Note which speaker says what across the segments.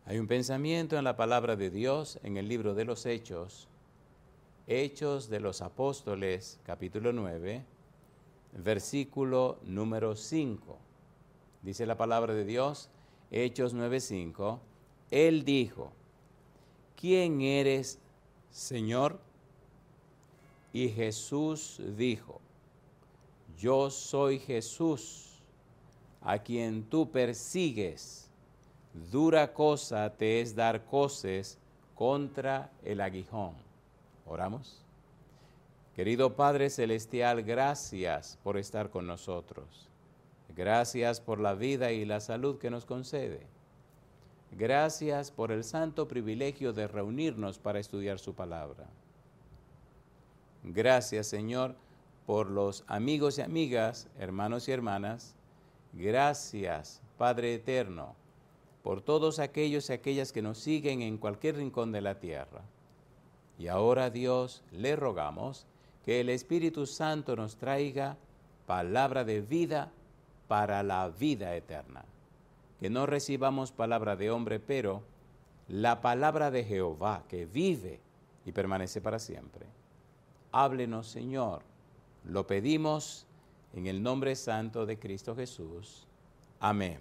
Speaker 1: Hay un pensamiento en la palabra de Dios en el libro de los Hechos, Hechos de los Apóstoles, capítulo 9, versículo número 5. Dice la palabra de Dios, Hechos 9:5, Él dijo, ¿quién eres, Señor? Y Jesús dijo, yo soy Jesús, a quien tú persigues. Dura cosa te es dar coces contra el aguijón. Oramos. Querido Padre Celestial, gracias por estar con nosotros. Gracias por la vida y la salud que nos concede. Gracias por el santo privilegio de reunirnos para estudiar su palabra. Gracias, Señor, por los amigos y amigas, hermanos y hermanas. Gracias, Padre eterno, por todos aquellos y aquellas que nos siguen en cualquier rincón de la tierra. Y ahora, Dios, le rogamos que el Espíritu Santo nos traiga palabra de vida para la vida eterna. Que no recibamos palabra de hombre, pero la palabra de Jehová, que vive y permanece para siempre. Háblenos, Señor. Lo pedimos en el nombre santo de Cristo Jesús. Amén.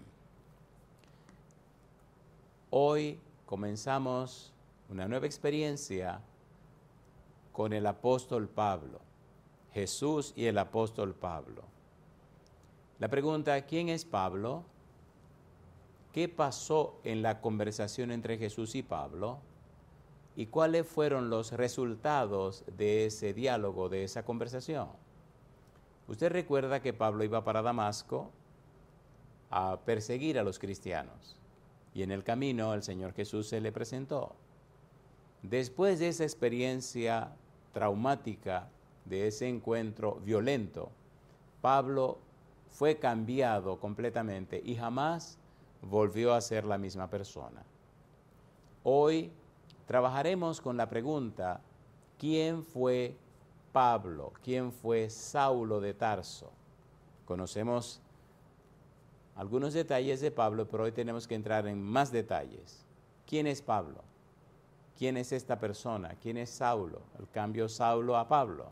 Speaker 1: Hoy comenzamos una nueva experiencia con el apóstol Pablo, Jesús y el apóstol Pablo. La pregunta, ¿quién es Pablo? ¿Qué pasó en la conversación entre Jesús y Pablo? ¿Y cuáles fueron los resultados de ese diálogo, de esa conversación? Usted recuerda que Pablo iba para Damasco a perseguir a los cristianos. Y en el camino el Señor Jesús se le presentó. Después de esa experiencia traumática, de ese encuentro violento, Pablo fue cambiado completamente y jamás volvió a ser la misma persona. Hoy trabajaremos con la pregunta, ¿quién fue Pablo? ¿Quién fue Saulo de Tarso? Conocemos algunos detalles de Pablo, pero hoy tenemos que entrar en más detalles. ¿Quién es Pablo? ¿Quién es esta persona? ¿Quién es Saulo? El cambio Saulo a Pablo.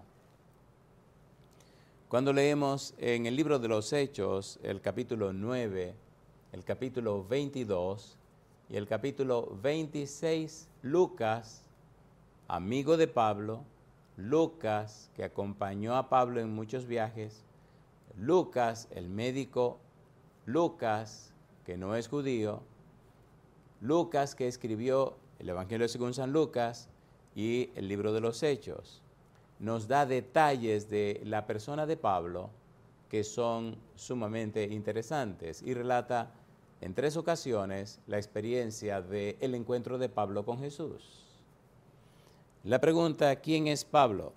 Speaker 1: Cuando leemos en el libro de los Hechos, el capítulo 9, el capítulo 22 y el capítulo 26, Lucas, amigo de Pablo, Lucas, que acompañó a Pablo en muchos viajes, Lucas, el médico, Lucas, que no es judío, Lucas, que escribió el Evangelio según San Lucas y el libro de los Hechos, nos da detalles de la persona de Pablo que son sumamente interesantes y relata en 3 ocasiones la experiencia del encuentro de Pablo con Jesús. La pregunta, ¿quién es Pablo?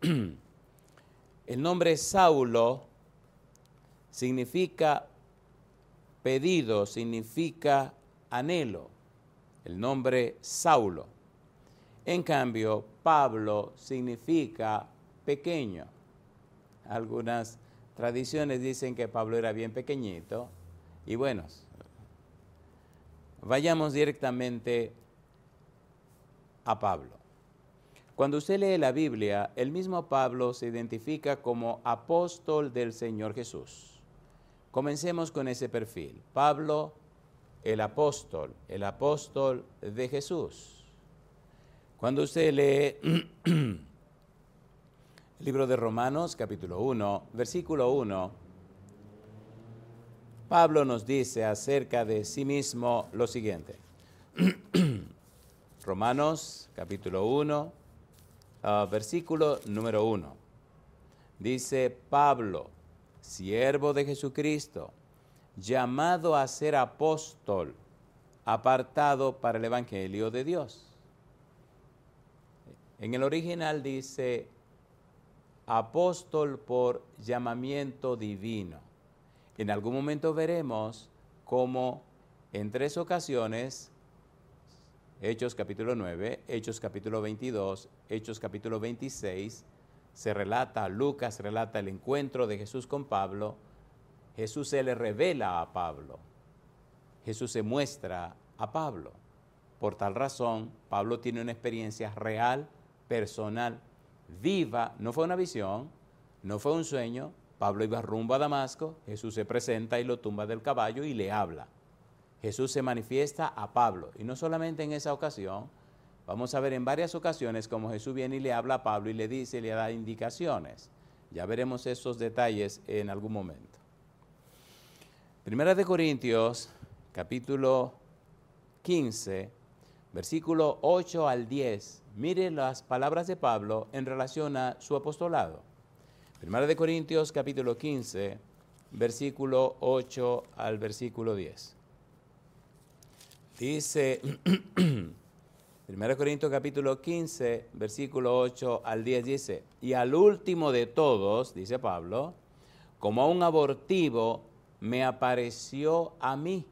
Speaker 1: El nombre Saulo significa pedido, significa anhelo. El nombre Saulo. En cambio, Pablo significa pequeño. Algunas tradiciones dicen que Pablo era bien pequeñito. Y bueno, vayamos directamente a Pablo. Cuando usted lee la Biblia, el mismo Pablo se identifica como apóstol del Señor Jesús. Comencemos con ese perfil. Pablo, el apóstol de Jesús. Cuando usted lee el libro de Romanos, capítulo 1, versículo 1, Pablo nos dice acerca de sí mismo lo siguiente. Romanos, capítulo 1, versículo número 1. Dice Pablo, siervo de Jesucristo, llamado a ser apóstol, apartado para el Evangelio de Dios. En el original dice apóstol por llamamiento divino. En algún momento veremos cómo en 3 ocasiones, Hechos capítulo 9, Hechos capítulo 22, Hechos capítulo 26, se relata, Lucas relata el encuentro de Jesús con Pablo. Jesús se le revela a Pablo. Jesús se muestra a Pablo. Por tal razón, Pablo tiene una experiencia real, personal, viva. No fue una visión, no fue un sueño. Pablo iba rumbo a Damasco, Jesús se presenta y lo tumba del caballo y le habla. Jesús se manifiesta a Pablo, y no solamente en esa ocasión. Vamos a ver en varias ocasiones cómo Jesús viene y le habla a Pablo y le dice, le da indicaciones. Ya veremos esos detalles en algún momento. Primera de Corintios, capítulo 15, versículo 8 al 10. Mire las palabras de Pablo en relación a su apostolado. Primera de Corintios, capítulo 15, versículo 8 al versículo 10. Dice, 1 Corintios capítulo 15, versículo 8 al 10 dice, y al último de todos, dice Pablo, como a un abortivo me apareció a mí,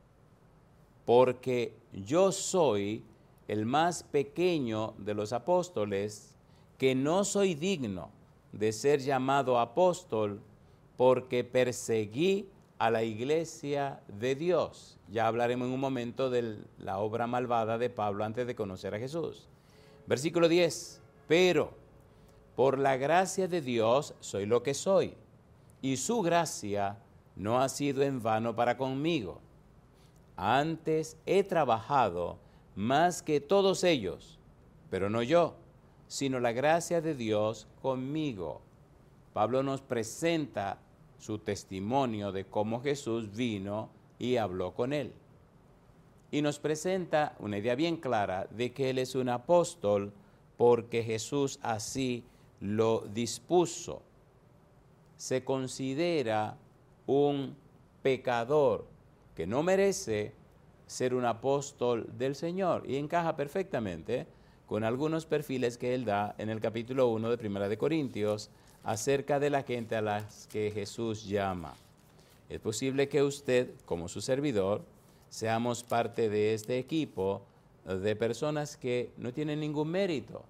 Speaker 1: porque yo soy el más pequeño de los apóstoles, que no soy digno de ser llamado apóstol, porque perseguí a la iglesia de Dios. Ya hablaremos en un momento de la obra malvada de Pablo antes de conocer a Jesús. Versículo 10, pero por la gracia de Dios soy lo que soy, y su gracia no ha sido en vano para conmigo. Antes he trabajado más que todos ellos, pero no yo, sino la gracia de Dios conmigo. Pablo nos presenta su testimonio de cómo Jesús vino y habló con él. Y nos presenta una idea bien clara de que él es un apóstol porque Jesús así lo dispuso. Se considera un pecador que no merece ser un apóstol del Señor y encaja perfectamente con algunos perfiles que él da en el capítulo 1 de Primera de Corintios acerca de la gente a las que Jesús llama. Es posible que usted, como su servidor, seamos parte de este equipo de personas que no tienen ningún mérito,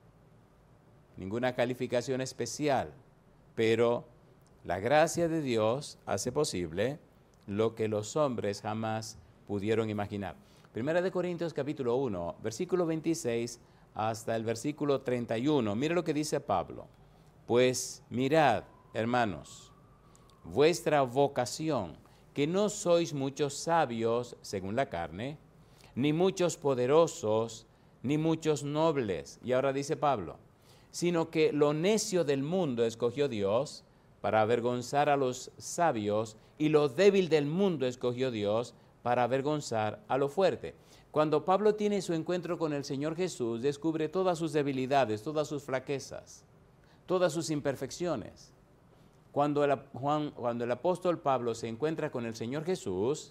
Speaker 1: ninguna calificación especial, pero la gracia de Dios hace posible lo que los hombres jamás pudieron imaginar. Primera de Corintios capítulo 1, versículo 26 hasta el versículo 31. Mire lo que dice Pablo. Pues mirad, hermanos, vuestra vocación, que no sois muchos sabios según la carne, ni muchos poderosos, ni muchos nobles. Y ahora dice Pablo, sino que lo necio del mundo escogió Dios para avergonzar a los sabios, y lo débil del mundo escogió Dios para avergonzar a lo fuerte. Cuando Pablo tiene su encuentro con el Señor Jesús, descubre todas sus debilidades, todas sus flaquezas, todas sus imperfecciones. Cuando el apóstol Pablo se encuentra con el Señor Jesús,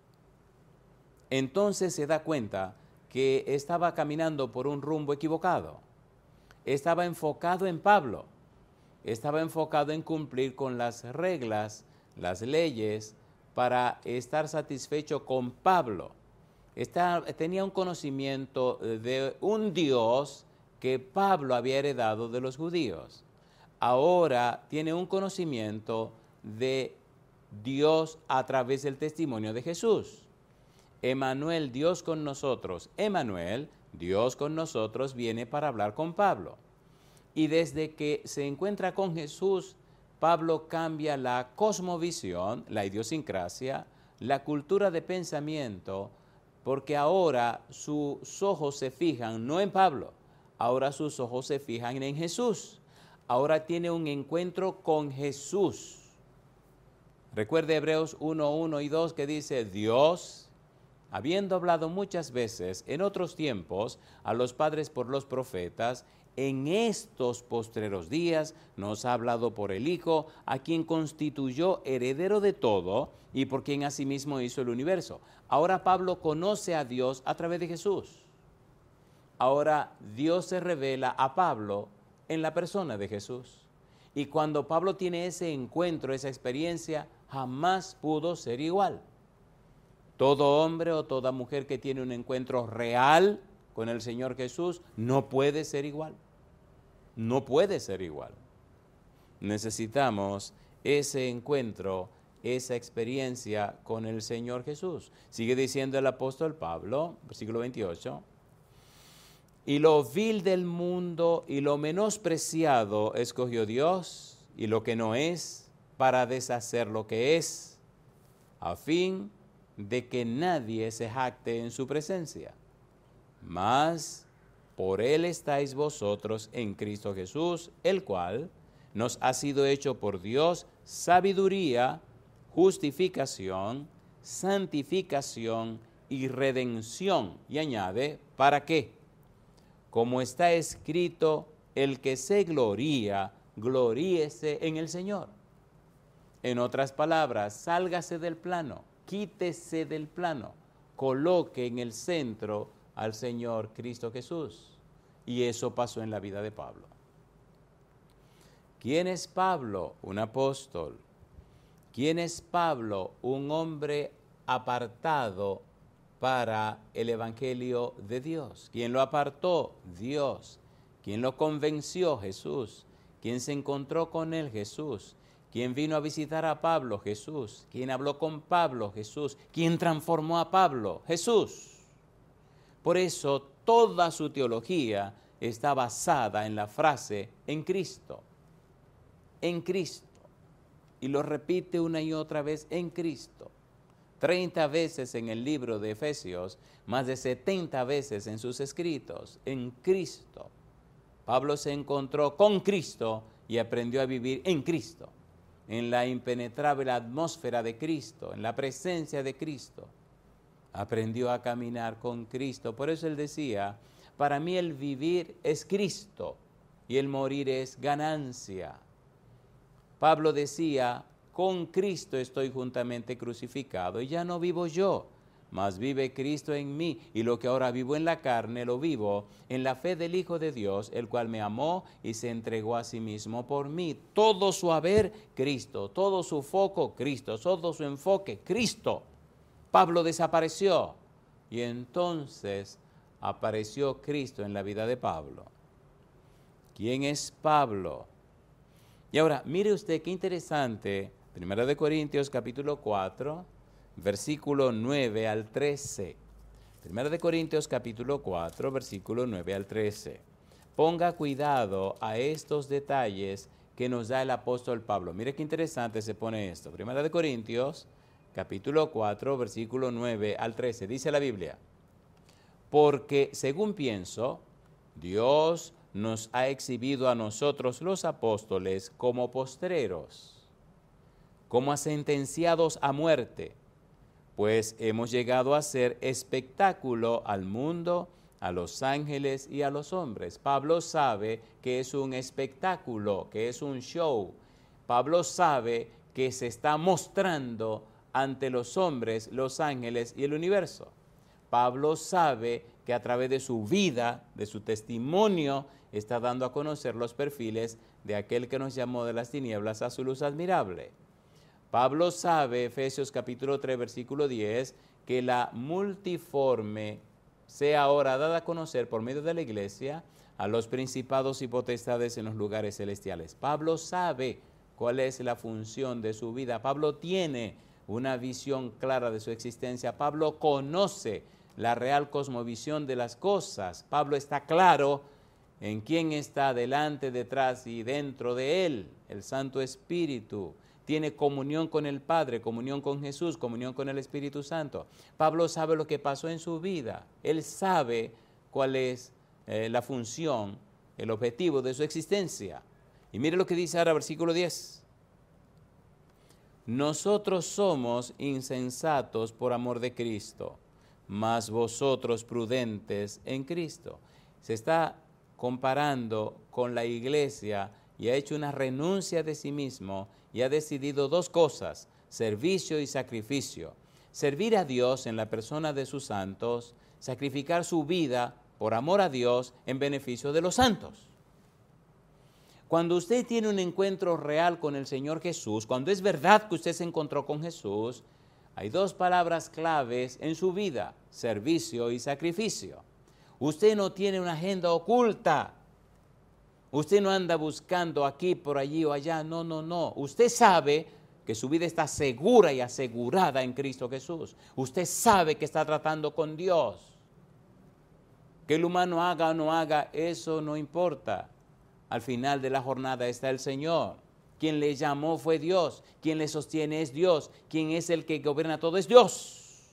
Speaker 1: entonces se da cuenta que estaba caminando por un rumbo equivocado. Estaba enfocado en Pablo, estaba enfocado en cumplir con las reglas, las leyes, para estar satisfecho con Pablo. Tenía un conocimiento de un Dios que Pablo había heredado de los judíos. Ahora tiene un conocimiento de Dios a través del testimonio de Jesús. Emmanuel, Dios con nosotros. Emmanuel, Dios con nosotros, viene para hablar con Pablo. Y desde que se encuentra con Jesús, Pablo cambia la cosmovisión, la idiosincrasia, la cultura de pensamiento, porque ahora sus ojos se fijan no en Pablo, ahora sus ojos se fijan en Jesús. Ahora tiene un encuentro con Jesús. Recuerde Hebreos 1, 1 y 2 que dice, Dios, habiendo hablado muchas veces en otros tiempos a los padres por los profetas, en estos postreros días nos ha hablado por el Hijo, a quien constituyó heredero de todo y por quien asimismo hizo el universo. Ahora Pablo conoce a Dios a través de Jesús. Ahora Dios se revela a Pablo en la persona de Jesús. Y cuando Pablo tiene ese encuentro, esa experiencia, jamás pudo ser igual. Todo hombre o toda mujer que tiene un encuentro real con el Señor Jesús no puede ser igual. No puede ser igual. Necesitamos ese encuentro esa experiencia con el Señor Jesús. Sigue diciendo el apóstol Pablo, versículo 28, y lo vil del mundo y lo menospreciado escogió Dios, y lo que no es, para deshacer lo que es, a fin de que nadie se jacte en su presencia. Mas por él estáis vosotros en Cristo Jesús, el cual nos ha sido hecho por Dios sabiduría, justificación, santificación y redención. Y añade, ¿para qué? Como está escrito, el que se gloría, gloríese en el Señor. En otras palabras, sálgase del plano, quítese del plano, coloque en el centro al Señor Cristo Jesús. Y eso pasó en la vida de Pablo. ¿Quién es Pablo? Un apóstol. ¿Quién es Pablo? Un hombre apartado para el Evangelio de Dios. ¿Quién lo apartó? Dios. ¿Quién lo convenció? Jesús. ¿Quién se encontró con él? Jesús. ¿Quién vino a visitar a Pablo? Jesús. ¿Quién habló con Pablo? Jesús. ¿Quién transformó a Pablo? Jesús. Por eso toda su teología está basada en la frase en Cristo. En Cristo. Y lo repite una y otra vez, en Cristo. 30 veces en el libro de Efesios, más de 70 veces en sus escritos, en Cristo. Pablo se encontró con Cristo y aprendió a vivir en Cristo, en la impenetrable atmósfera de Cristo, en la presencia de Cristo. Aprendió a caminar con Cristo. Por eso él decía, para mí el vivir es Cristo y el morir es ganancia. Pablo decía, con Cristo estoy juntamente crucificado y ya no vivo yo, mas vive Cristo en mí, y lo que ahora vivo en la carne lo vivo en la fe del Hijo de Dios, el cual me amó y se entregó a sí mismo por mí. Todo su haber, Cristo, todo su foco, Cristo, todo su enfoque, Cristo. Pablo desapareció y entonces apareció Cristo en la vida de Pablo. ¿Quién es Pablo? Y ahora, mire usted qué interesante, 1 Corintios capítulo 4, versículo 9 al 13. 1 Corintios capítulo 4, versículo 9 al 13. Ponga cuidado a estos detalles que nos da el apóstol Pablo. Mire qué interesante se pone esto. 1 Corintios capítulo 4, versículo 9 al 13. Dice la Biblia, porque según pienso, Dios nos ha exhibido a nosotros los apóstoles como postreros, como a sentenciados a muerte, pues hemos llegado a ser espectáculo al mundo, a los ángeles y a los hombres. Pablo sabe que es un espectáculo, que es un show. Pablo sabe que se está mostrando ante los hombres, los ángeles y el universo. Pablo sabe que a través de su vida, de su testimonio, está dando a conocer los perfiles de aquel que nos llamó de las tinieblas a su luz admirable. Pablo sabe, Efesios capítulo 3, versículo 10, que la multiforme sea ahora dada a conocer por medio de la iglesia a los principados y potestades en los lugares celestiales. Pablo sabe cuál es la función de su vida. Pablo tiene una visión clara de su existencia. Pablo conoce la real cosmovisión de las cosas. Pablo está claro en quién está delante, detrás y dentro de él, el Santo Espíritu. Tiene comunión con el Padre, comunión con Jesús, comunión con el Espíritu Santo. Pablo sabe lo que pasó en su vida. Él sabe cuál es la función, el objetivo de su existencia. Y mire lo que dice ahora versículo 10. Nosotros somos insensatos por amor de Cristo, mas vosotros prudentes en Cristo. Se está comparando con la iglesia y ha hecho una renuncia de sí mismo y ha decidido dos cosas, servicio y sacrificio. Servir a Dios en la persona de sus santos, sacrificar su vida por amor a Dios en beneficio de los santos. Cuando usted tiene un encuentro real con el Señor Jesús, cuando es verdad que usted se encontró con Jesús, hay dos palabras claves en su vida, servicio y sacrificio. Usted no tiene una agenda oculta. Usted no anda buscando aquí, por allí o allá. No. Usted sabe que que su vida está segura y asegurada en Cristo Jesús. Usted sabe que está tratando con Dios. Que el humano haga o no haga, eso no importa. Al final de la jornada está el Señor. Quien le llamó fue Dios. Quien le sostiene es Dios. Quien es el que gobierna todo es Dios.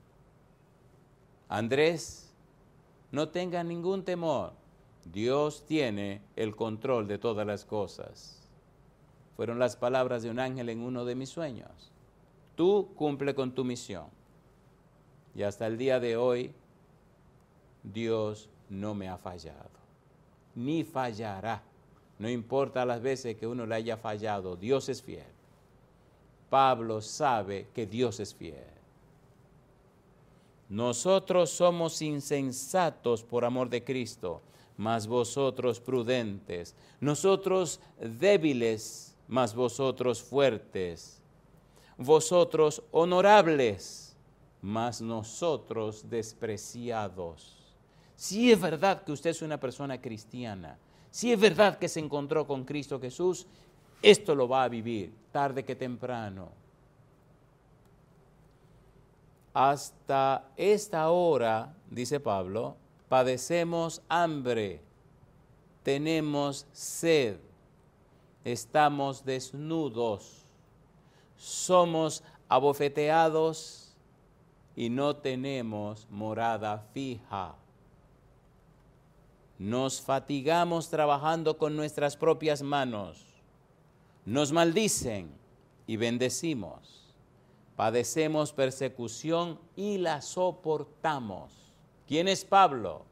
Speaker 1: Andrés, no tenga ningún temor. Dios tiene el control de todas las cosas. Fueron las palabras de un ángel en uno de mis sueños. Tú cumple con tu misión. Y hasta el día de hoy, Dios no me ha fallado, ni fallará. No importa las veces que uno le haya fallado, Dios es fiel. Pablo sabe que Dios es fiel. Nosotros somos insensatos por amor de Cristo, mas vosotros prudentes. Nosotros débiles, mas vosotros fuertes. Vosotros honorables, mas nosotros despreciados. Si es verdad que usted es una persona cristiana, si es verdad que se encontró con Cristo Jesús, esto lo va a vivir, tarde que temprano. Hasta esta hora, dice Pablo, padecemos hambre, tenemos sed, estamos desnudos, somos abofeteados y no tenemos morada fija. Nos fatigamos trabajando con nuestras propias manos, nos maldicen y bendecimos. Padecemos persecución y la soportamos. ¿Quién es Pablo?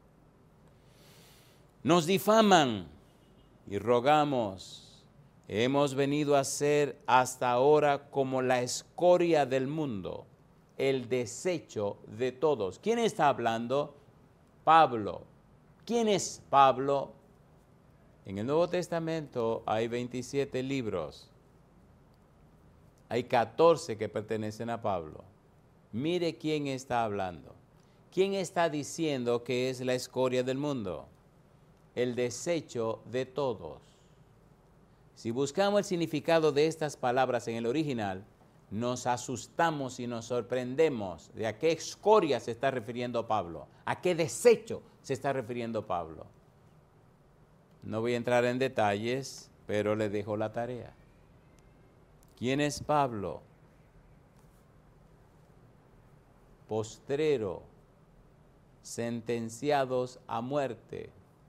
Speaker 1: Nos difaman y rogamos. Hemos venido a ser hasta ahora como la escoria del mundo, el desecho de todos. ¿Quién está hablando? Pablo. ¿Quién es Pablo? En el Nuevo Testamento hay 27 libros. Hay 14 que pertenecen a Pablo. Mire quién está hablando. ¿Quién está diciendo que es la escoria del mundo? El desecho de todos. Si buscamos el significado de estas palabras en el original, nos asustamos y nos sorprendemos de a qué escoria se está refiriendo Pablo, a qué desecho se está refiriendo Pablo. No voy a entrar en detalles, pero le dejo la tarea. ¿Quién es Pablo? Postrero, sentenciados a muerte,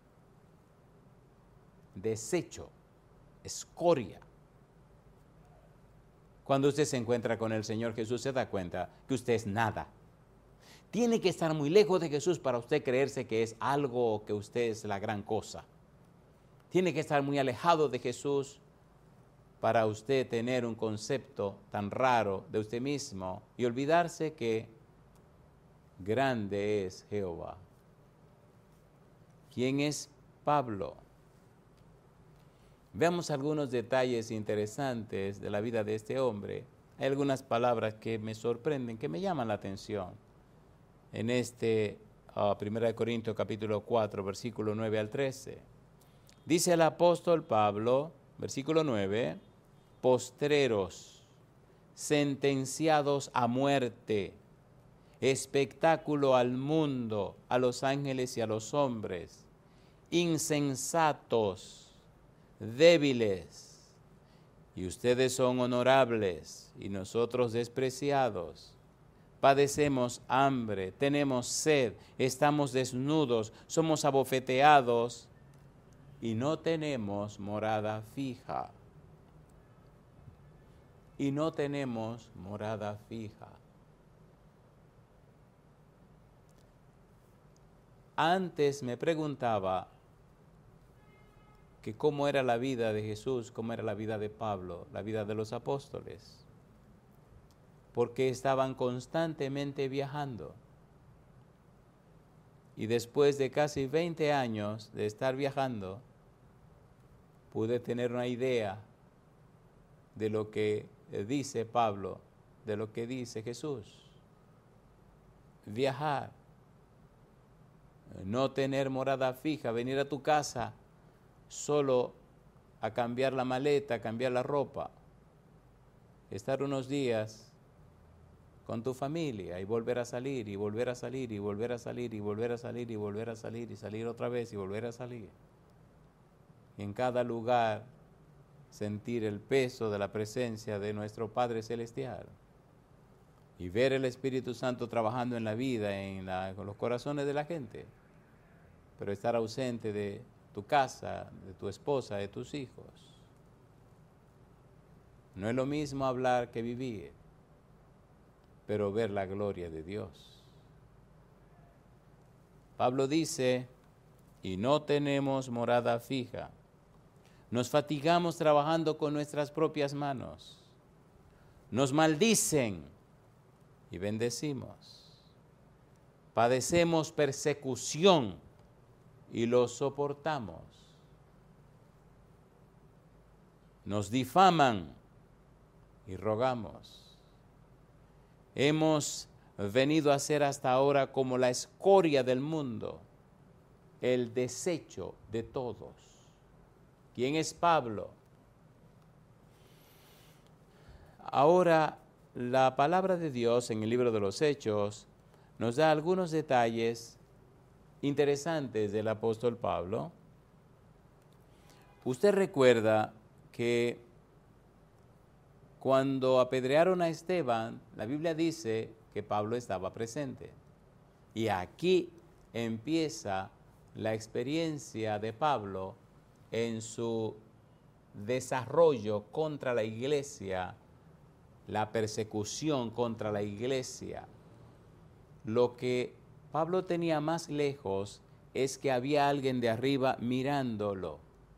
Speaker 1: desecho, escoria. Cuando usted se encuentra con el Señor Jesús, se da cuenta que usted es nada. Tiene que estar muy lejos de Jesús para usted creerse que es algo o que usted es la gran cosa. Tiene que estar muy alejado de Jesús para usted tener un concepto tan raro de usted mismo y olvidarse que grande es Jehová. ¿Quién es Pablo? Veamos algunos detalles interesantes de la vida de este hombre. Hay algunas palabras que me sorprenden, que me llaman la atención. En 1 Corintios capítulo 4, versículo 9 al 13. Dice el apóstol Pablo, versículo 9, postreros, sentenciados a muerte, espectáculo al mundo, a los ángeles y a los hombres, insensatos, débiles, y ustedes son honorables y nosotros despreciados. Padecemos hambre, tenemos sed, estamos desnudos, somos abofeteados y no tenemos morada fija. Y no tenemos morada fija. Antes me preguntaba que cómo era la vida de Jesús, cómo era la vida de Pablo, la vida de los apóstoles, porque estaban constantemente viajando. Y después de casi 20 años de estar viajando, pude tener una idea de lo que dice Pablo, de lo que dice Jesús. Viajar, no tener morada fija, venir a tu casa solo a cambiar la maleta, a cambiar la ropa. estar unos días con tu familia y volver a salir y volver a salir y volver a salir y volver a salir y volver a salir y salir otra vez y volver a salir. Y en cada lugar sentir el peso de la presencia de nuestro Padre Celestial y ver el Espíritu Santo trabajando en la vida, con los corazones de la gente, pero estar ausente de tu casa, de tu esposa, de tus hijos. No es lo mismo hablar que vivir, pero ver la gloria de Dios. Pablo dice, y no tenemos morada fija. Nos fatigamos trabajando con nuestras propias manos. Nos maldicen y bendecimos. Padecemos persecución y lo soportamos. Nos difaman y rogamos. Hemos venido a ser hasta ahora como la escoria del mundo, el desecho de todos. ¿Quién es Pablo? Ahora, la palabra de Dios en el libro de los Hechos nos da algunos detalles interesantes del apóstol Pablo. Usted recuerda que cuando apedrearon a Esteban, la Biblia dice que Pablo estaba presente. Y aquí empieza la experiencia de Pablo en su desarrollo contra la iglesia, la persecución contra la iglesia. Lo que Pablo tenía más lejos es que había alguien de arriba mirándolo.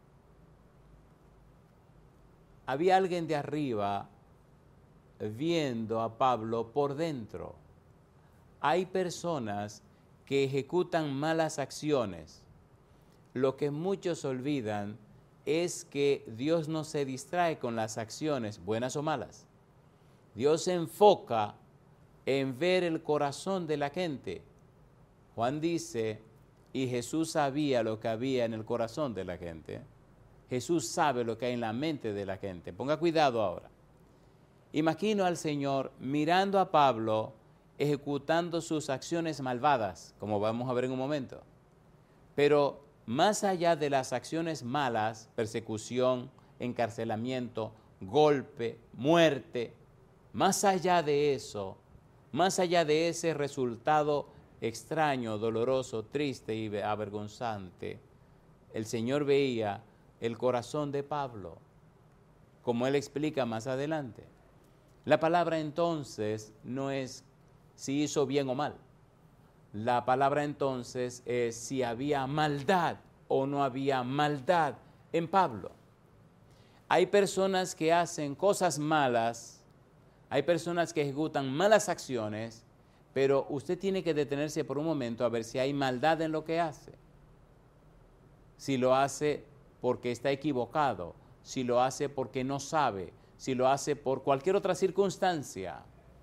Speaker 1: Había alguien de arriba viendo a Pablo por dentro. Hay personas que ejecutan malas acciones. Lo que muchos olvidan es que Dios no se distrae con las acciones, buenas o malas. Dios se enfoca en ver el corazón de la gente. Juan dice, y Jesús sabía lo que había en el corazón de la gente. Jesús sabe lo que hay en la mente de la gente. Ponga cuidado ahora. Imagino al Señor mirando a Pablo ejecutando sus acciones malvadas, como vamos a ver en un momento. Pero más allá de las acciones malas, persecución, encarcelamiento, golpe, muerte, más allá de eso, más allá de ese resultado extraño, doloroso, triste y avergonzante, el Señor veía el corazón de Pablo, como él explica más adelante. La palabra entonces no es si hizo bien o mal. La palabra entonces es si había maldad o no había maldad en Pablo. Hay personas que hacen cosas malas, hay personas que ejecutan malas acciones, pero usted tiene que detenerse por un momento a ver si hay maldad en lo que hace. Si lo hace porque está equivocado, si lo hace porque no sabe, si lo hace por cualquier otra circunstancia.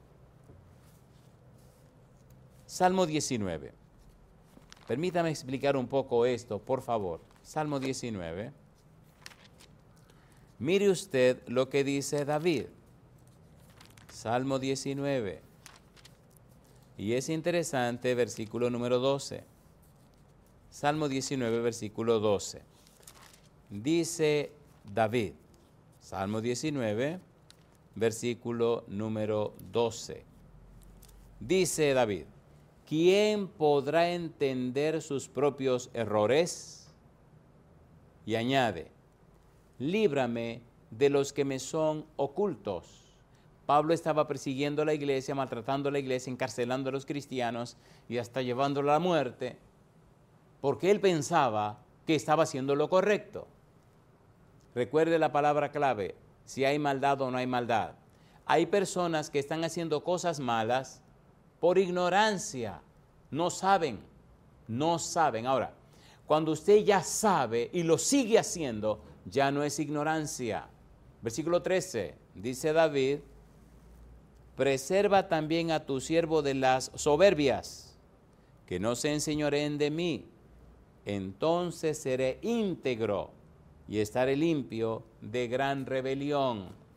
Speaker 1: Salmo 19. Permítame explicar un poco esto, por favor. Salmo 19. Mire usted lo que dice David. Salmo 19. Y es interesante, versículo número 12. Salmo 19, versículo 12. Dice David, Salmo 19, versículo número 12. Dice David, ¿quién podrá entender sus propios errores? Y añade, líbrame de los que me son ocultos. Pablo estaba persiguiendo a la iglesia, maltratando a la iglesia, encarcelando a los cristianos y hasta llevándola a la muerte, porque él pensaba que estaba haciendo lo correcto. Recuerde la palabra clave, si hay maldad o no hay maldad. Hay personas que están haciendo cosas malas por ignorancia, no saben. Ahora, cuando usted ya sabe y lo sigue haciendo, ya no es ignorancia. Versículo 13, dice David, preserva también a tu siervo de las soberbias, que no se enseñoreen de mí, entonces seré íntegro y estaré limpio de gran rebelión.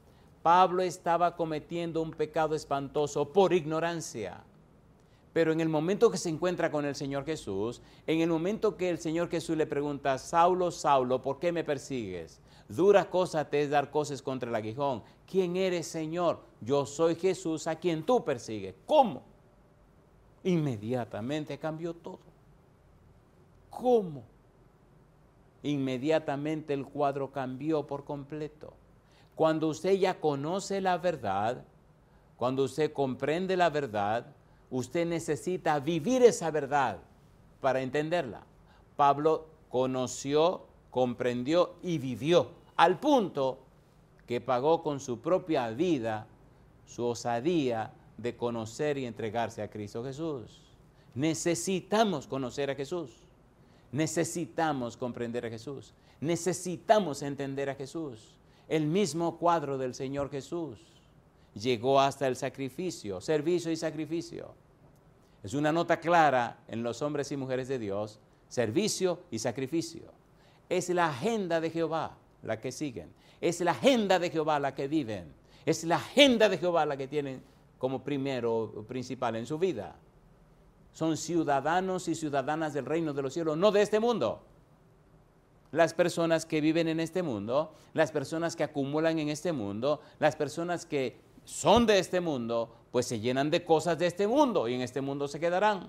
Speaker 1: Pablo estaba cometiendo un pecado espantoso por ignorancia. Pero en el momento que se encuentra con el Señor Jesús, en el momento que el Señor Jesús le pregunta, Saulo, Saulo, ¿por qué me persigues? Dura cosa te es dar cosas contra el aguijón. ¿Quién eres, Señor? Yo soy Jesús a quien tú persigues. ¿Cómo? Inmediatamente cambió todo. ¿Cómo? Inmediatamente el cuadro cambió por completo. Cuando usted ya conoce la verdad, cuando usted comprende la verdad, usted necesita vivir esa verdad para entenderla. Pablo conoció, comprendió y vivió, al punto que pagó con su propia vida su osadía de conocer y entregarse a Cristo Jesús. Necesitamos conocer a Jesús. Necesitamos comprender a Jesús. Necesitamos entender a Jesús. El mismo cuadro del Señor Jesús llegó hasta el sacrificio, servicio y sacrificio. Es una nota clara en los hombres y mujeres de Dios, servicio y sacrificio. Es la agenda de Jehová la que siguen. Es la agenda de Jehová la que viven. Es la agenda de Jehová la que tienen como principal en su vida. Son ciudadanos y ciudadanas del reino de los cielos, no de este mundo. Las personas que viven en este mundo, las personas que acumulan en este mundo, las personas que son de este mundo, pues se llenan de cosas de este mundo y en este mundo se quedarán.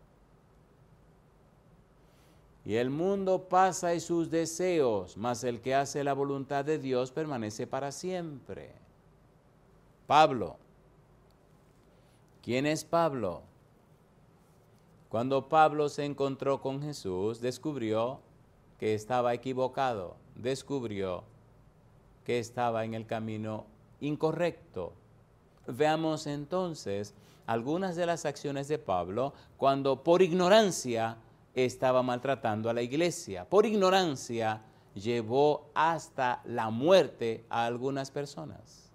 Speaker 1: Y el mundo pasa y sus deseos, mas el que hace la voluntad de Dios permanece para siempre. Pablo. ¿Quién es Pablo? Cuando Pablo se encontró con Jesús, descubrió que estaba equivocado, descubrió que estaba en el camino incorrecto. Veamos entonces algunas de las acciones de Pablo cuando por ignorancia estaba maltratando a la iglesia. Por ignorancia llevó hasta la muerte a algunas personas.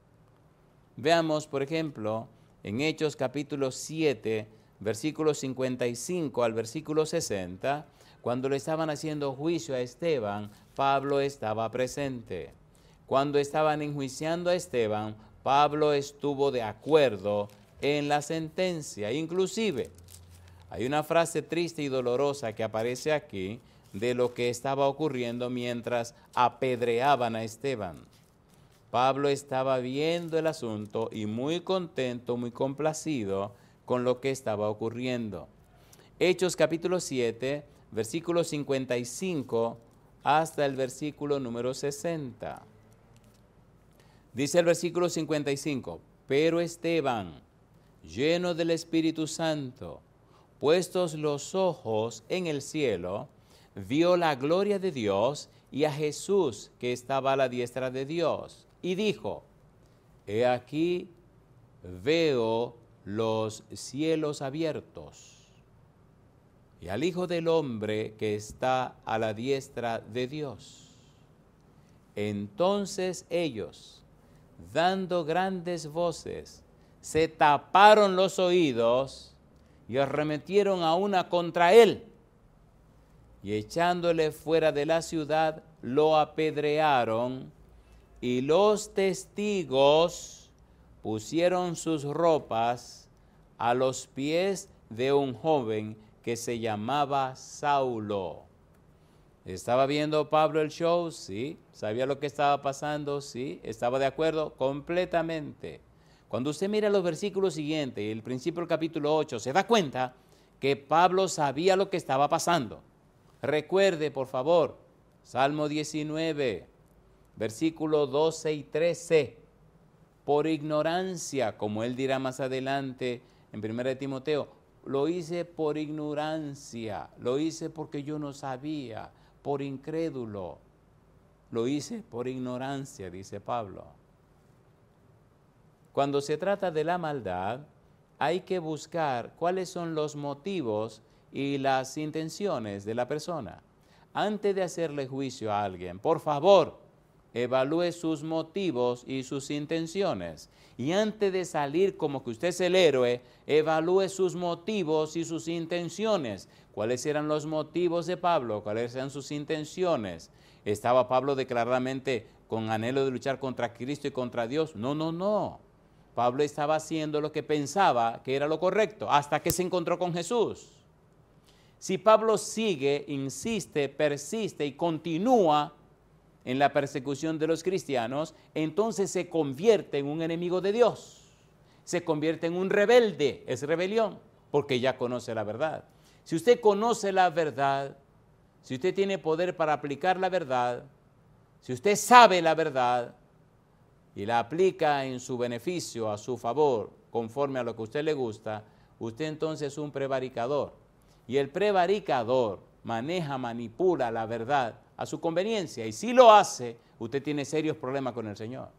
Speaker 1: Veamos, por ejemplo, en Hechos capítulo 7, versículos 55 al versículo 60, cuando le estaban haciendo juicio a Esteban, Pablo estaba presente. Cuando estaban enjuiciando a Esteban, Pablo estuvo de acuerdo en la sentencia. Inclusive, hay una frase triste y dolorosa que aparece aquí de lo que estaba ocurriendo mientras apedreaban a Esteban. Pablo estaba viendo el asunto y muy contento, muy complacido con lo que estaba ocurriendo. Hechos capítulo 7, versículo 55 hasta el versículo número 60. Dice el versículo 55, pero Esteban, lleno del Espíritu Santo, puestos los ojos en el cielo, vio la gloria de Dios y a Jesús que estaba a la diestra de Dios, y dijo, he aquí veo los cielos abiertos y al Hijo del Hombre que está a la diestra de Dios. Entonces ellos, dando grandes voces, se taparon los oídos y arremetieron a una contra él, y echándole fuera de la ciudad, lo apedrearon, y los testigos pusieron sus ropas a los pies de un joven que se llamaba Saulo. ¿Estaba viendo Pablo el show? Sí. ¿Sabía lo que estaba pasando? Sí. ¿Estaba de acuerdo? Completamente. Cuando usted mira los versículos siguientes, el principio del capítulo 8, se da cuenta que Pablo sabía lo que estaba pasando. Recuerde, por favor, Salmo 19, versículos 12 y 13. Por ignorancia, como él dirá más adelante en 1 Timoteo, lo hice por ignorancia, lo hice porque yo no sabía, por incrédulo. Lo hice por ignorancia, dice Pablo. Cuando se trata de la maldad, hay que buscar cuáles son los motivos y las intenciones de la persona. Antes de hacerle juicio a alguien, por favor, evalúe sus motivos y sus intenciones. Y antes de salir como que usted es el héroe, evalúe sus motivos y sus intenciones. ¿Cuáles eran los motivos de Pablo? ¿Cuáles eran sus intenciones? ¿Estaba Pablo declaradamente con anhelo de luchar contra Cristo y contra Dios. No, no, no. Pablo estaba haciendo lo que pensaba que era lo correcto hasta que se encontró con Jesús. Si Pablo sigue, insiste, persiste y continúa en la persecución de los cristianos, entonces se convierte en un enemigo de Dios. Se convierte en un rebelde, es rebelión, porque ya conoce la verdad. Si usted conoce la verdad, si usted tiene poder para aplicar la verdad, si usted sabe la verdad y la aplica en su beneficio, a su favor, conforme a lo que a usted le gusta, usted entonces es un prevaricador. Y el prevaricador manipula la verdad a su conveniencia. Y si lo hace, usted tiene serios problemas con el Señor.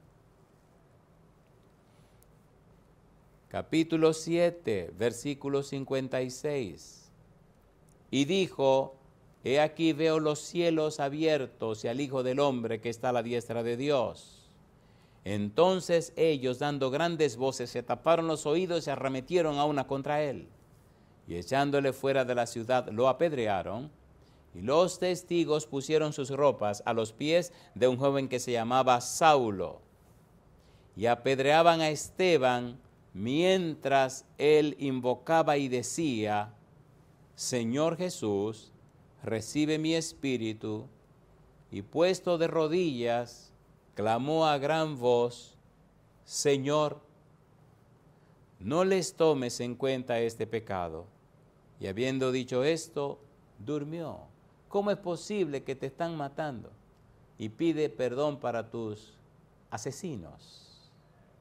Speaker 1: Capítulo 7, versículo 56. Y dijo: he aquí veo los cielos abiertos y al Hijo del Hombre que está a la diestra de Dios. Entonces ellos, dando grandes voces, se taparon los oídos y se arremetieron a una contra él. Y echándole fuera de la ciudad, lo apedrearon. Y los testigos pusieron sus ropas a los pies de un joven que se llamaba Saulo. Y apedreaban a Esteban mientras él invocaba y decía: Señor Jesús, recibe mi espíritu. Y puesto de rodillas, clamó a gran voz: Señor, no les tomes en cuenta este pecado. Y habiendo dicho esto, durmió. ¿Cómo es posible que te están matando? Y pide perdón para tus asesinos.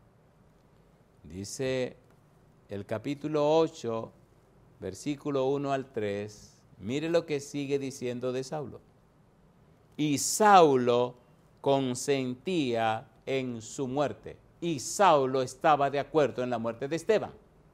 Speaker 1: Dice el capítulo 8, versículo 1 al 3, mire lo que sigue diciendo de Saulo. Y Saulo consentía en su muerte. Y Saulo estaba de acuerdo en la muerte de Esteban.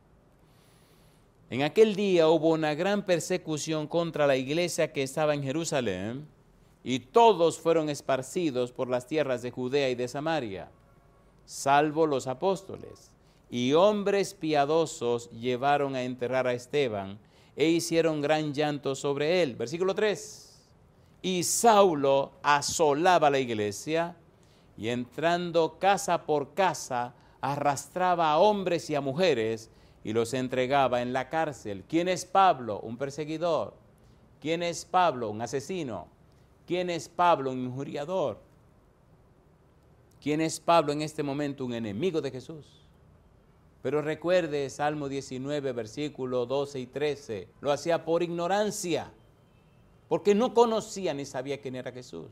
Speaker 1: En aquel día hubo una gran persecución contra la iglesia que estaba en Jerusalén, y todos fueron esparcidos por las tierras de Judea y de Samaria, salvo los apóstoles. Y hombres piadosos llevaron a enterrar a Esteban, e hicieron gran llanto sobre él. Versículo 3. Y Saulo asolaba la iglesia, y entrando casa por casa, arrastraba a hombres y a mujeres, y los entregaba en la cárcel. ¿Quién es Pablo? Un perseguidor. ¿Quién es Pablo? Un asesino. ¿Quién es Pablo? Un injuriador. ¿Quién es Pablo en este momento? Un enemigo de Jesús. Pero recuerde Salmo 19, versículos 12 y 13. Lo hacía por ignorancia, porque no conocía ni sabía quién era Jesús.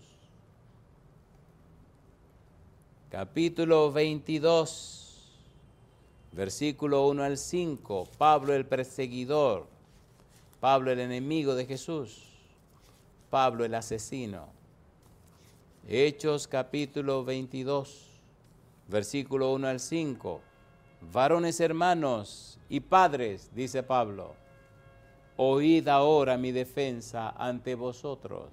Speaker 1: Capítulo 22. Versículo 1 al 5, Pablo el perseguidor, Pablo el enemigo de Jesús, Pablo el asesino. Hechos capítulo 22, versículo 1 al 5, varones hermanos y padres, dice Pablo, oíd ahora mi defensa ante vosotros.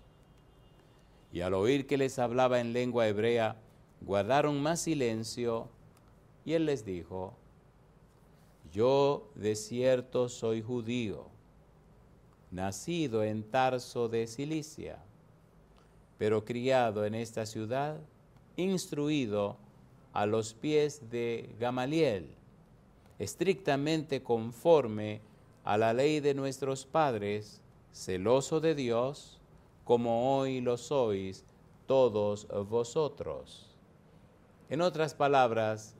Speaker 1: Y al oír que les hablaba en lengua hebrea, guardaron más silencio. Y él les dijo: yo de cierto soy judío, nacido en Tarso de Cilicia, pero criado en esta ciudad, instruido a los pies de Gamaliel, estrictamente conforme a la ley de nuestros padres, celoso de Dios, como hoy lo sois todos vosotros. En otras palabras,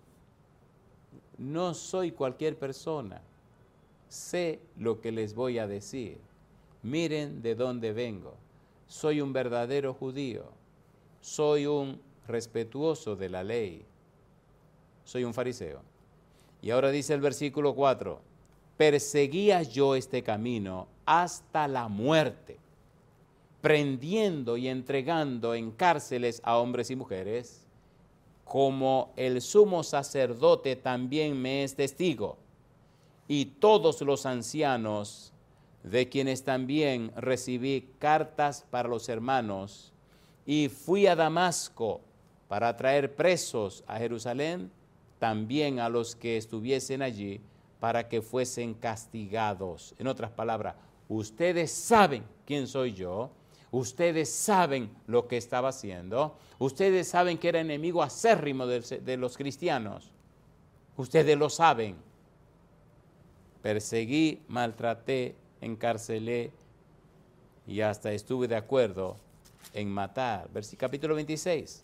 Speaker 1: no soy cualquier persona, sé lo que les voy a decir. Miren de dónde vengo. Soy un verdadero judío, soy un respetuoso de la ley, soy un fariseo. Y ahora dice el versículo 4, perseguía yo este camino hasta la muerte, prendiendo y entregando en cárceles a hombres y mujeres, como el sumo sacerdote también me es testigo, y todos los ancianos, de quienes también recibí cartas para los hermanos, y fui a Damasco para traer presos a Jerusalén, también a los que estuviesen allí, para que fuesen castigados. En otras palabras, ustedes saben quién soy yo, Ustedes saben lo que estaba haciendo. Ustedes saben que era enemigo acérrimo de los cristianos. Ustedes lo saben. Perseguí, maltraté, encarcelé y hasta estuve de acuerdo en matar. Capítulo 26.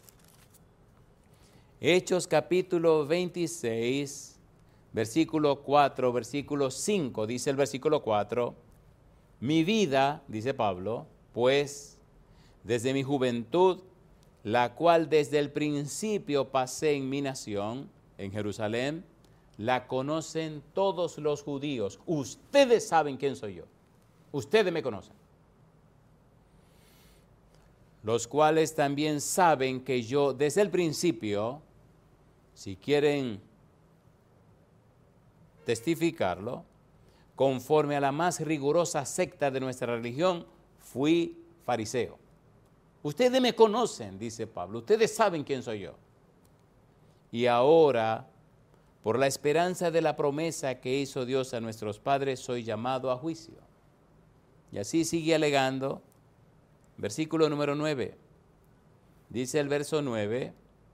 Speaker 1: Hechos capítulo 26, versículo 4, versículo 5, dice el versículo 4, mi vida, dice Pablo, pues desde mi juventud, la cual desde el principio pasé en mi nación, en Jerusalén, la conocen todos los judíos. Ustedes saben quién soy yo. Ustedes me conocen. Los cuales también saben que yo desde el principio, si quieren testificarlo, conforme a la más rigurosa secta de nuestra religión, fui fariseo. Ustedes me conocen, dice Pablo, ustedes saben quién soy yo. Y ahora, por la esperanza de la promesa que hizo Dios a nuestros padres, soy llamado a juicio. Y así sigue alegando. Versículo número 9. Dice el verso 9,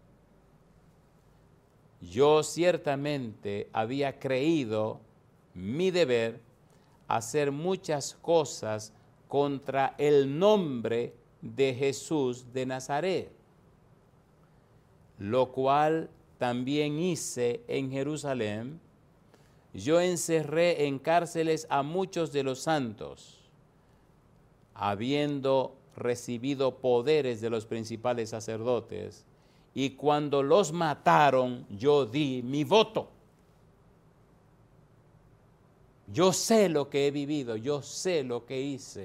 Speaker 1: yo ciertamente había creído mi deber hacer muchas cosas contra el nombre de Jesús de Nazaret, lo cual también hice en Jerusalén. Yo encerré en cárceles a muchos de los santos, habiendo recibido poderes de los principales sacerdotes, y cuando los mataron, yo di mi voto. Yo sé lo que he vivido, yo sé lo que hice.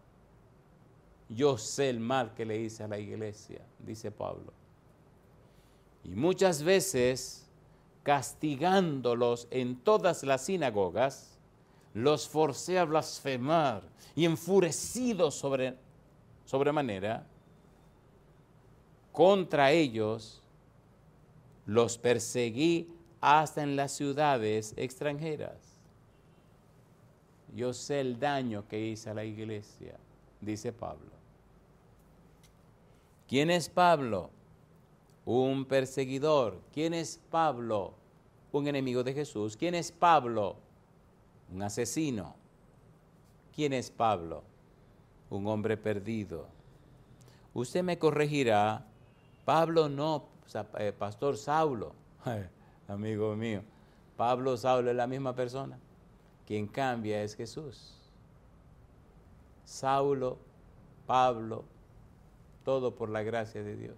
Speaker 1: Yo sé el mal que le hice a la iglesia, dice Pablo. Y muchas veces, castigándolos en todas las sinagogas, los forcé a blasfemar y enfurecidos sobremanera, contra ellos los perseguí hasta en las ciudades extranjeras. Yo sé el daño que hice a la iglesia, dice Pablo. ¿Quién es Pablo? Un perseguidor. ¿Quién es Pablo? Un enemigo de Jesús. ¿Quién es Pablo? Un asesino. ¿Quién es Pablo? Un hombre perdido. Usted me corregirá, Pablo no, pastor Saulo, amigo mío, Pablo, Saulo es la misma persona. Quien cambia es Jesús. Saulo, Pablo, todo por la gracia de Dios.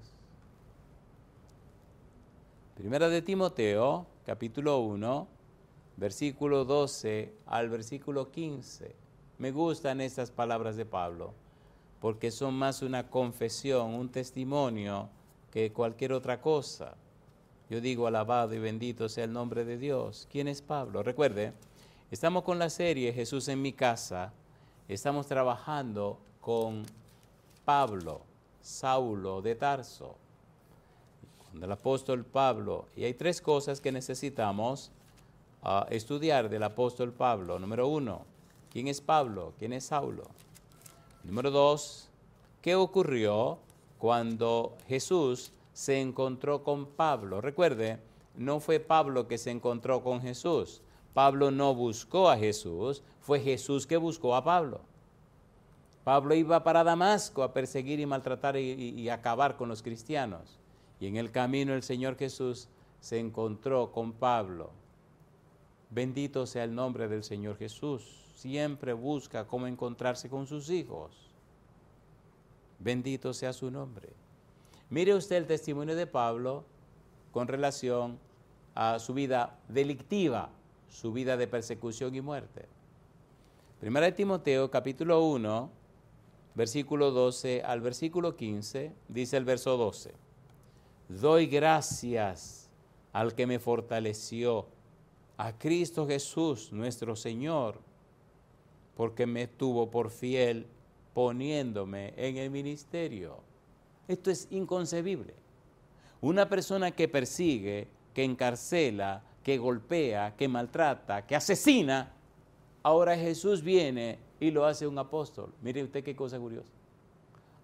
Speaker 1: Primera de Timoteo, capítulo 1, versículo 12 al versículo 15. Me gustan estas palabras de Pablo, porque son más una confesión, un testimonio que cualquier otra cosa. Yo digo, alabado y bendito sea el nombre de Dios. ¿Quién es Pablo? Recuerde, estamos con la serie Jesús en mi casa. Estamos trabajando con Pablo, Saulo de Tarso, con el apóstol Pablo. Y hay tres cosas que necesitamos estudiar del apóstol Pablo. Número 1, ¿quién es Pablo? ¿Quién es Saulo? Número 2, ¿qué ocurrió cuando Jesús se encontró con Pablo? Recuerde, no fue Pablo que se encontró con Jesús. Pablo no buscó a Jesús, fue Jesús que buscó a Pablo. Pablo iba para Damasco a perseguir y maltratar y acabar con los cristianos. Y en el camino el Señor Jesús se encontró con Pablo. Bendito sea el nombre del Señor Jesús. Siempre busca cómo encontrarse con sus hijos. Bendito sea su nombre. Mire usted el testimonio de Pablo con relación a su vida delictiva, su vida de persecución y muerte. Primera de Timoteo, capítulo 1, versículo 12 al versículo 15, dice el verso 12. Doy gracias al que me fortaleció, a Cristo Jesús, nuestro Señor, porque me tuvo por fiel poniéndome en el ministerio. Esto es inconcebible. Una persona que persigue, que encarcela, que golpea, que maltrata, que asesina, ahora Jesús viene y lo hace un apóstol. Mire usted qué cosa curiosa.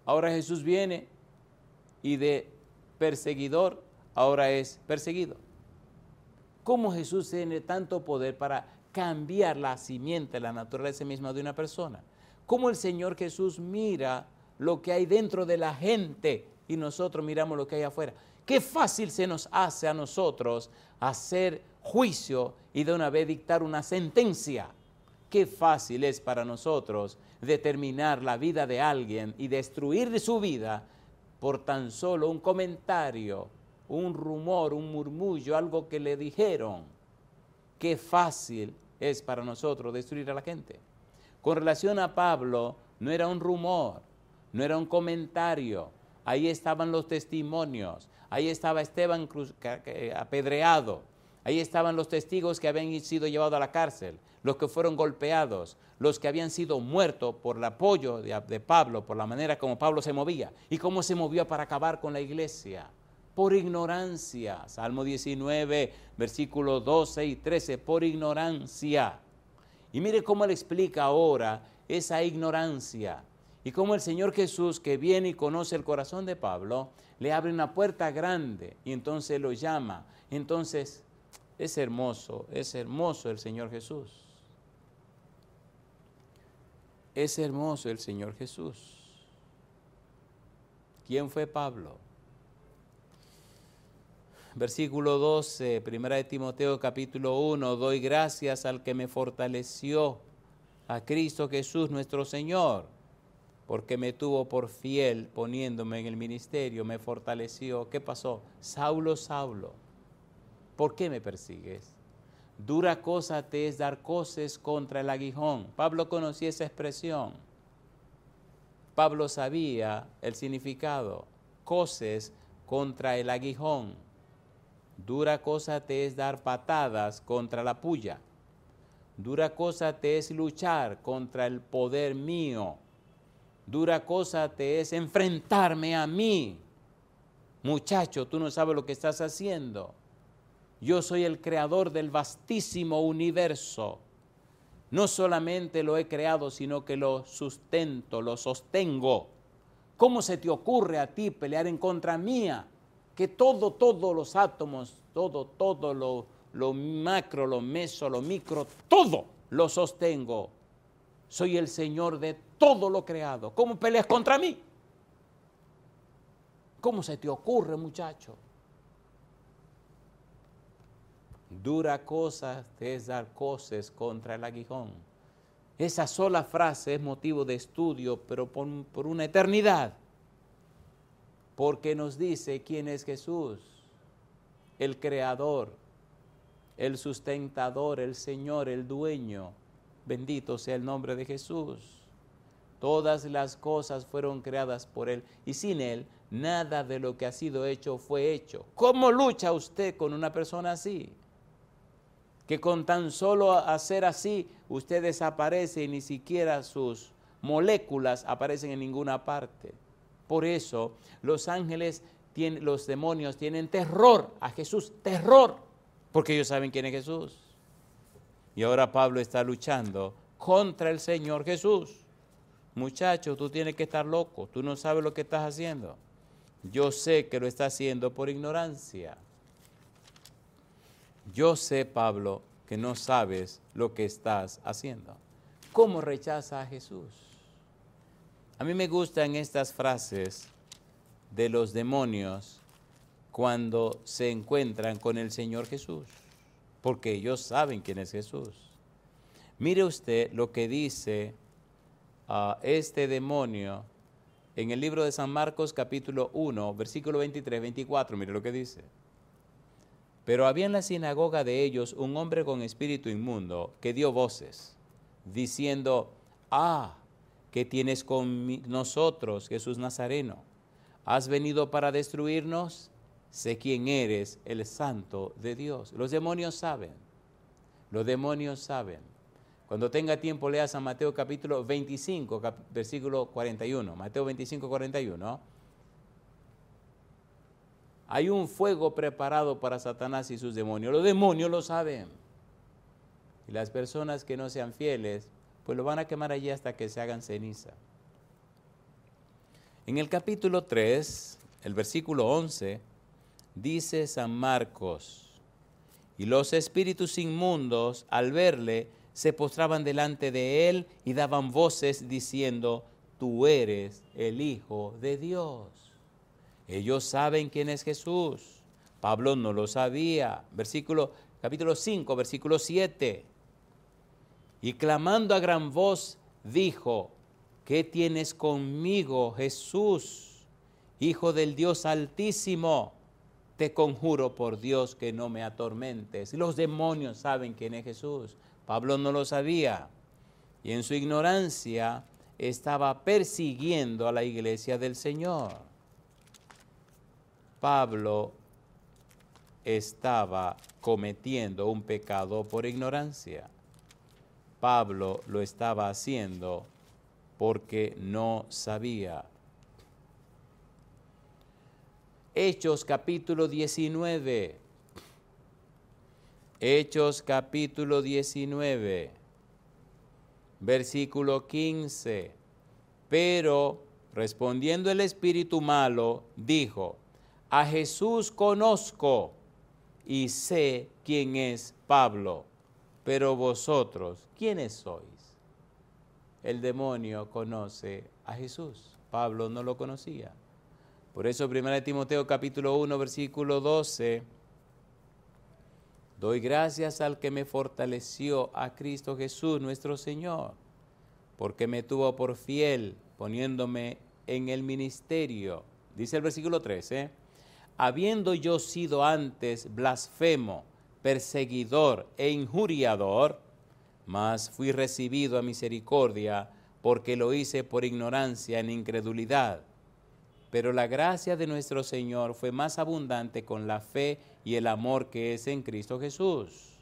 Speaker 1: Ahora Jesús viene y de perseguidor ahora es perseguido. ¿Cómo Jesús tiene tanto poder para cambiar la simiente, la naturaleza misma de una persona? ¿Cómo el Señor Jesús mira lo que hay dentro de la gente y nosotros miramos lo que hay afuera? Qué fácil se nos hace a nosotros hacer juicio y de una vez dictar una sentencia. Qué fácil es para nosotros determinar la vida de alguien y destruir su vida por tan solo un comentario, un rumor, un murmullo, algo que le dijeron. Qué fácil es para nosotros destruir a la gente. Con relación a Pablo, no era un rumor, no era un comentario. Ahí estaban los testimonios, ahí estaba Esteban apedreado, ahí estaban los testigos que habían sido llevados a la cárcel, los que fueron golpeados, los que habían sido muertos por el apoyo de Pablo, por la manera como Pablo se movía y cómo se movió para acabar con la iglesia. Por ignorancia, Salmo 19, versículos 12 y 13, por ignorancia. Y mire cómo él explica ahora esa ignorancia y cómo el Señor Jesús, que viene y conoce el corazón de Pablo, le abre una puerta grande y entonces lo llama. Entonces es hermoso el Señor Jesús. Es hermoso el Señor Jesús. ¿Quién fue Pablo? Versículo 12, 1 de Timoteo capítulo 1, doy gracias al que me fortaleció, a Cristo Jesús nuestro Señor, porque me tuvo por fiel poniéndome en el ministerio, me fortaleció. ¿Qué pasó? Saulo, Saulo, ¿por qué me persigues? Dura cosa te es dar coces contra el aguijón. Pablo conocía esa expresión. Pablo sabía el significado. Coces contra el aguijón. Dura cosa te es dar patadas contra la puya. Dura cosa te es luchar contra el poder mío. Dura cosa te es enfrentarme a mí. Muchacho, tú no sabes lo que estás haciendo. Yo soy el creador del vastísimo universo. No solamente lo he creado, sino que lo sustento, lo sostengo. ¿Cómo se te ocurre a ti pelear en contra mía? Que todos los átomos, todo lo macro, lo meso, lo micro, todo lo sostengo. Soy el Señor de todo lo creado. ¿Cómo peleas contra mí? ¿Cómo se te ocurre, muchacho? Dura cosa es dar coces contra el aguijón. Esa sola frase es motivo de estudio, pero por una eternidad. Porque nos dice quién es Jesús, el creador, el sustentador, el Señor, el dueño. Bendito sea el nombre de Jesús. Todas las cosas fueron creadas por Él y sin Él nada de lo que ha sido hecho fue hecho. ¿Cómo lucha usted con una persona así? Que con tan solo hacer así usted desaparece y ni siquiera sus moléculas aparecen en ninguna parte. Por eso los ángeles, los demonios tienen terror a Jesús, terror, porque ellos saben quién es Jesús. Y ahora Pablo está luchando contra el Señor Jesús. Muchacho, tú tienes que estar loco, tú no sabes lo que estás haciendo. Yo sé que lo estás haciendo por ignorancia. Yo sé, Pablo, que no sabes lo que estás haciendo. ¿Cómo rechaza a Jesús? A mí me gustan estas frases de los demonios cuando se encuentran con el Señor Jesús, porque ellos saben quién es Jesús. Mire usted lo que dice este demonio en el libro de San Marcos capítulo 1, versículo 23, 24, mire lo que dice. Pero había en la sinagoga de ellos un hombre con espíritu inmundo que dio voces, diciendo, ¿qué tienes con nosotros, Jesús Nazareno? ¿Has venido para destruirnos? Sé quién eres, el Santo de Dios. Los demonios saben. Cuando tenga tiempo, lea San Mateo capítulo 25, versículo 41. Mateo 25, 41. Hay un fuego preparado para Satanás y sus demonios. Los demonios lo saben. Y las personas que no sean fieles, pues lo van a quemar allí hasta que se hagan ceniza. En el capítulo 3, el versículo 11, dice San Marcos: y los espíritus inmundos, al verle, se postraban delante de él y daban voces diciendo: tú eres el Hijo de Dios. Ellos saben quién es Jesús. Pablo no lo sabía. Capítulo 5, versículo 7. Y clamando a gran voz, dijo: ¿qué tienes conmigo, Jesús, Hijo del Dios Altísimo? Te conjuro por Dios que no me atormentes. Y los demonios saben quién es Jesús. Pablo no lo sabía. Y en su ignorancia estaba persiguiendo a la iglesia del Señor. Pablo estaba cometiendo un pecado por ignorancia. Pablo lo estaba haciendo porque no sabía. Hechos capítulo 19. Hechos capítulo 19, versículo 15. Pero respondiendo el espíritu malo, dijo: a Jesús conozco y sé quién es Pablo, pero vosotros, ¿quiénes sois? El demonio conoce a Jesús. Pablo no lo conocía. Por eso 1 Timoteo capítulo 1, versículo 12, doy gracias al que me fortaleció, a Cristo Jesús nuestro Señor, porque me tuvo por fiel, poniéndome en el ministerio. Dice el versículo 13, habiendo yo sido antes blasfemo, perseguidor e injuriador, mas fui recibido a misericordia, porque lo hice por ignorancia en incredulidad. Pero la gracia de nuestro Señor fue más abundante con la fe y el amor que es en Cristo Jesús.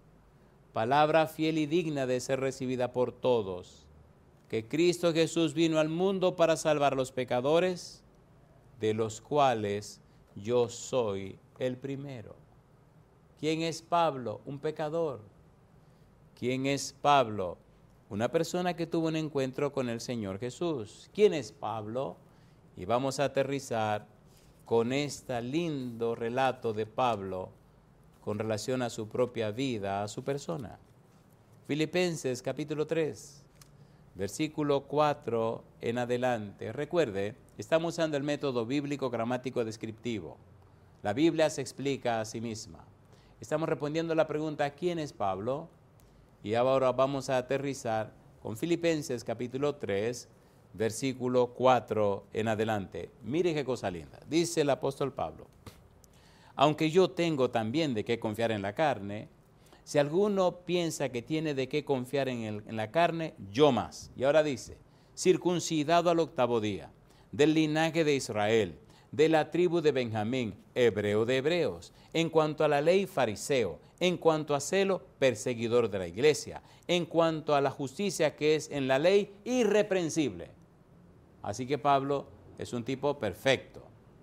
Speaker 1: Palabra fiel y digna de ser recibida por todos, que Cristo Jesús vino al mundo para salvar a los pecadores, de los cuales yo soy el primero. ¿Quién es Pablo? Un pecador. ¿Quién es Pablo? Una persona que tuvo un encuentro con el Señor Jesús. ¿Quién es Pablo? Y vamos a aterrizar con este lindo relato de Pablo con relación a su propia vida, a su persona. Filipenses capítulo 3, versículo 4 en adelante. Recuerde, estamos usando el método bíblico gramático descriptivo. La Biblia se explica a sí misma. Estamos respondiendo a la pregunta: ¿quién es Pablo? Y ahora vamos a aterrizar con Filipenses capítulo 3, versículo 4 en adelante. Mire qué cosa linda. Dice el apóstol Pablo: aunque yo tengo también de qué confiar en la carne, si alguno piensa que tiene de qué confiar en la carne, yo más. Y ahora dice: circuncidado al 8º día, del linaje de Israel, de la tribu de Benjamín, hebreo de hebreos, en cuanto a la ley, fariseo, en cuanto a celo, perseguidor de la iglesia, en cuanto a la justicia que es en la ley, irreprensible. Así que Pablo es un tipo perfecto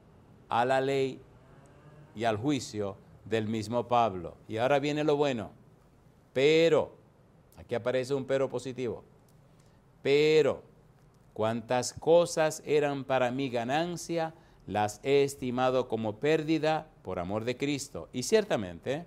Speaker 1: a la ley y al juicio del mismo Pablo. Y ahora viene lo bueno. Pero, aquí aparece un pero positivo. Pero, cuantas cosas eran para mi ganancia, las he estimado como pérdida por amor de Cristo. Y ciertamente,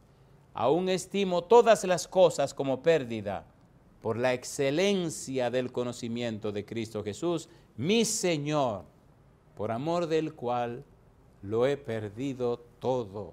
Speaker 1: aún estimo todas las cosas como pérdida por la excelencia del conocimiento de Cristo Jesús, mi Señor, por amor del cual lo he perdido todo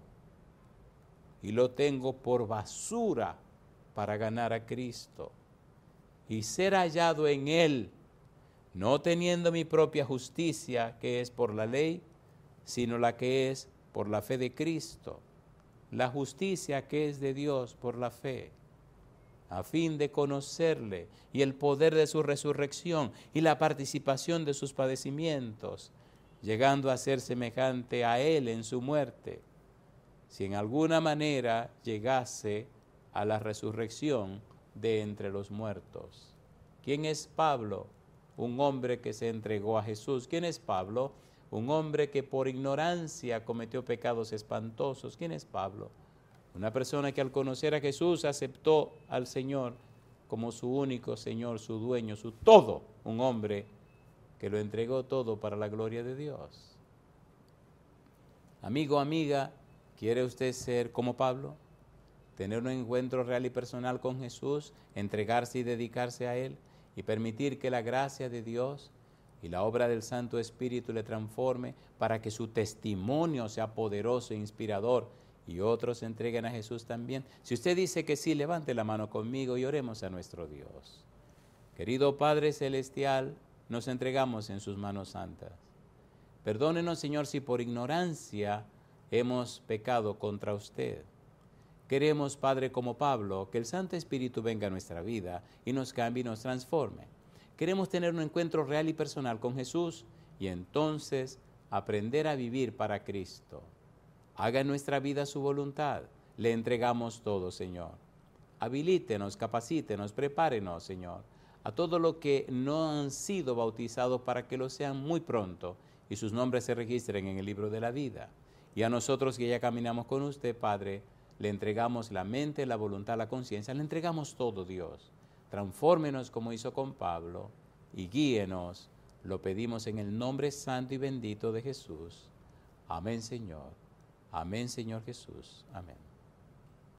Speaker 1: y lo tengo por basura para ganar a Cristo y ser hallado en Él, no teniendo mi propia justicia, que es por la ley, sino la que es por la fe de Cristo, la justicia que es de Dios por la fe, a fin de conocerle y el poder de su resurrección y la participación de sus padecimientos, llegando a ser semejante a Él en su muerte, si en alguna manera llegase a la resurrección de entre los muertos. ¿Quién es Pablo? Un hombre que se entregó a Jesús. ¿Quién es Pablo? Un hombre que por ignorancia cometió pecados espantosos. ¿Quién es Pablo? Una persona que al conocer a Jesús aceptó al Señor como su único Señor, su dueño, su todo. Un hombre que lo entregó todo para la gloria de Dios. Amigo, amiga, ¿quiere usted ser como Pablo? Tener un encuentro real y personal con Jesús, entregarse y dedicarse a Él y permitir que la gracia de Dios y la obra del Santo Espíritu le transforme para que su testimonio sea poderoso e inspirador y otros se entreguen a Jesús también. Si usted dice que sí, levante la mano conmigo y oremos a nuestro Dios. Querido Padre Celestial, nos entregamos en sus manos santas. Perdónenos, Señor, si por ignorancia hemos pecado contra usted. Queremos, Padre, como Pablo, que el Santo Espíritu venga a nuestra vida y nos cambie y nos transforme. Queremos tener un encuentro real y personal con Jesús y entonces aprender a vivir para Cristo. Haga en nuestra vida su voluntad. Le entregamos todo, Señor. Habilítenos, capacítenos, prepárenos, Señor, a todo lo que no han sido bautizados para que lo sean muy pronto y sus nombres se registren en el libro de la vida. Y a nosotros que ya caminamos con usted, Padre, le entregamos la mente, la voluntad, la conciencia, le entregamos todo, Dios. Transfórmenos como hizo con Pablo y guíenos. Lo pedimos en el nombre santo y bendito de Jesús. Amén, Señor. Amén, Señor Jesús. Amén.